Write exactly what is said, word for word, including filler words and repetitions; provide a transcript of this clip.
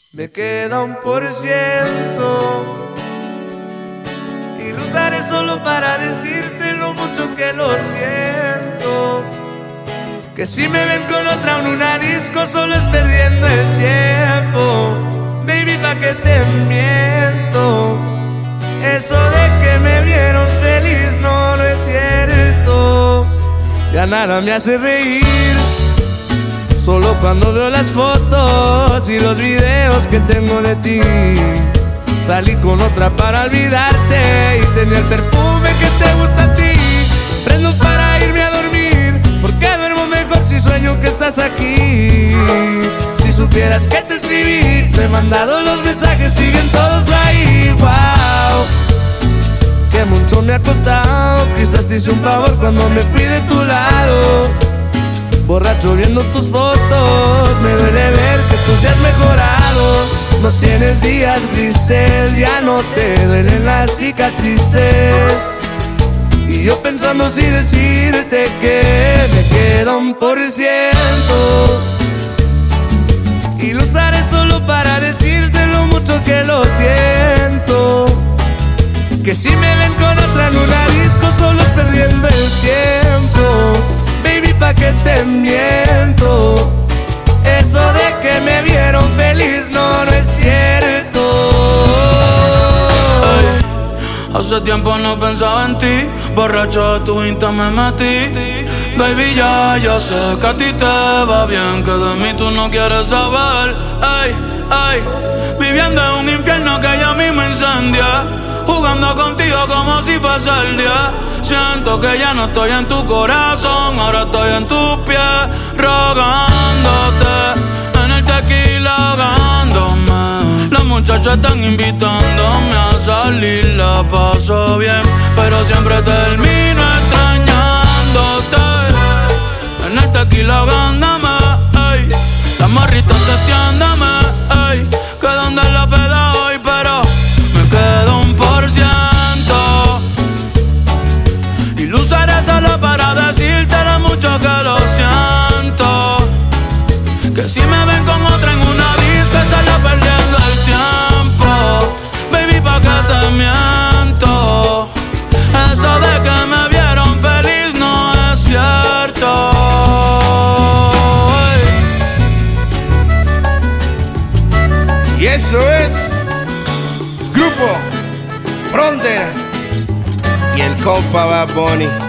Me queda un por ciento y lo usaré solo para decirte lo mucho que lo siento. Que si me ven con otra en una disco solo es perdiendo el tiempo. Baby, pa' que te miento. Eso de que me vieron feliz no, no es cierto. Ya nada me hace reír, solo cuando veo las fotos y los videos que tengo de ti. Salí con otra para olvidarte y tenía el perfume que te gusta a ti. Prendo para irme a dormir, porque duermo mejor si sueño que estás aquí. Si supieras que te escribí, te he mandado los mensajes, siguen todos ahí. Wow, que mucho me ha costado, quizás te hice un favor cuando me fui de tu lado. Borracho viendo tus fotos, me duele ver que tú seas mejorado. No tienes días grises, ya no te duelen las cicatrices. Y yo pensando si decirte que me queda un por ciento y lo usaré solo para decirte lo mucho que lo siento. Que si me ven con otra en una disco solo es perdiendo el tiempo. Baby, pa' que te miento. Eso de que me vieron feliz no, no es cierto. Ay, hace tiempo no pensaba en ti, borracho de tu Insta me metí. Baby, ya, ya sé que a ti te va bien, que de mí tú no quieres saber. Ay, ay, viviendo en un infierno que ya a mí me incendia, jugando contigo como si fuese el día. Siento que ya no estoy en tu corazón, ahora estoy en tus pies, rogándote, en el tequila ahogándome. Las muchachas están invitándome a salir, la paso bien, pero siempre termino extrañándote, en el tequila ahogándome. Ey, las morritas testeándome, ey, que donde la peda hoy, pero me quedo un por ciento y lo usaré solo para decirte lo mucho que lo siento. Que si me ven con otra en una disco solo perdiendo el tiempo. Baby, pa' que te miento. Eso de que me vieron feliz no es cierto. Y eso es Grupo Frontera y el compa Bad Bunny.